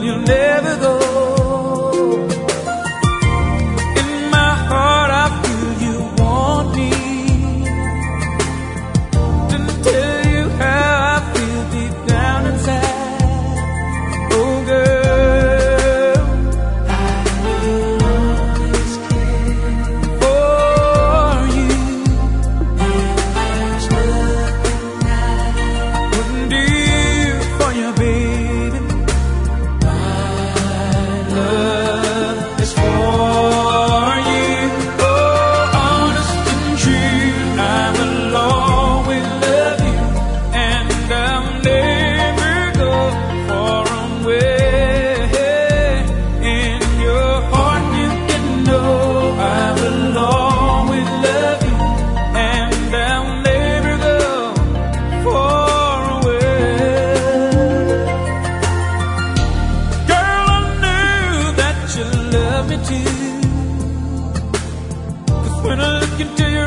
you'll never go. In my heart I feel you want me. Didn't tell you how I feel deep down inside. Oh girl, I will always care for you. There's nothing I wouldn't do for you, baby. My love is for you. Oh, honest and true, I will always love you, and I'll never go far away. In your heart you can know I will always love you, and I'll never go far away. Girl, I knew that you love me too, 'cause when I look into your